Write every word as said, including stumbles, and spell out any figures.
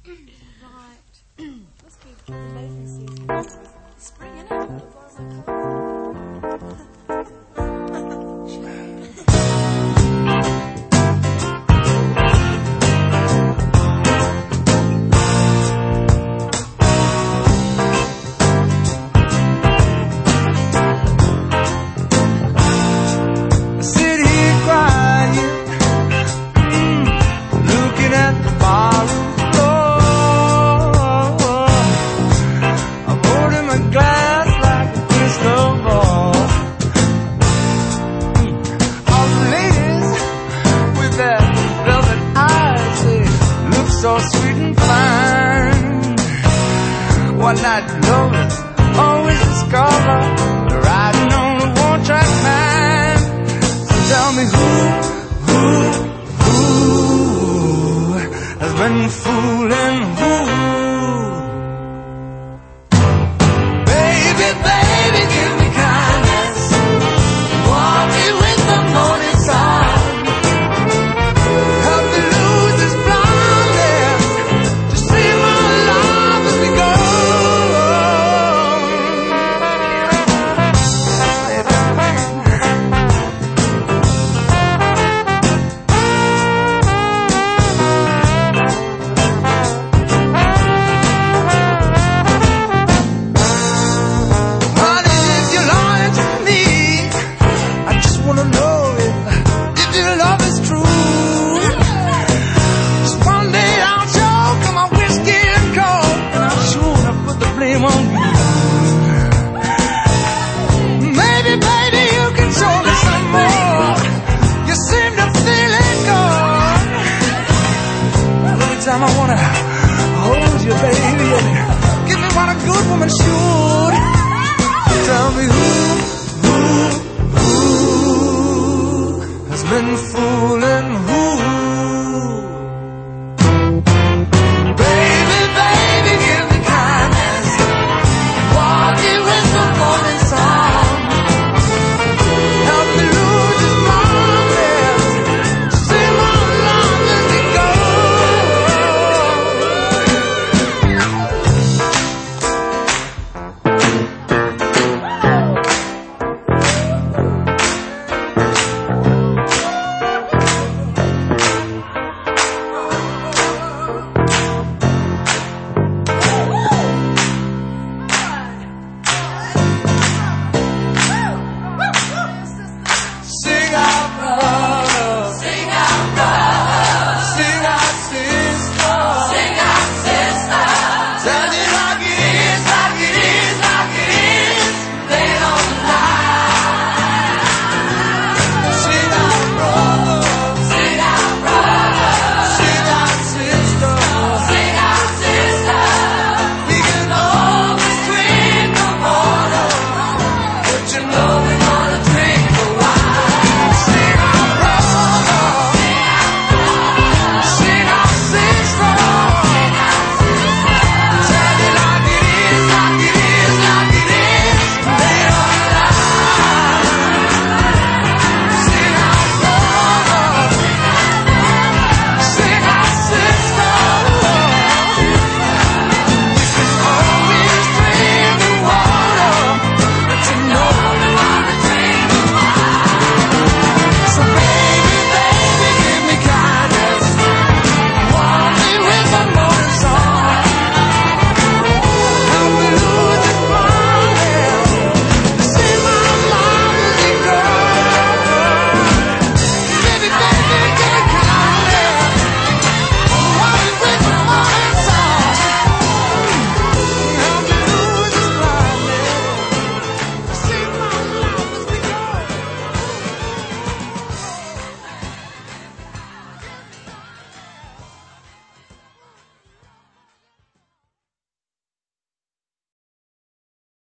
Right. Must be the loafing season. It's spring, isn't it? I've borrowed my so sweet and fine. One night lovers always discover riding on a one-track mind. So tell me who, who, who has been fooling who? Baby, baby, give me kindness, walk me with the morning sun. I wanna hold you, baby, and give me what a good woman should. Tell me who, who, who has been fooling who?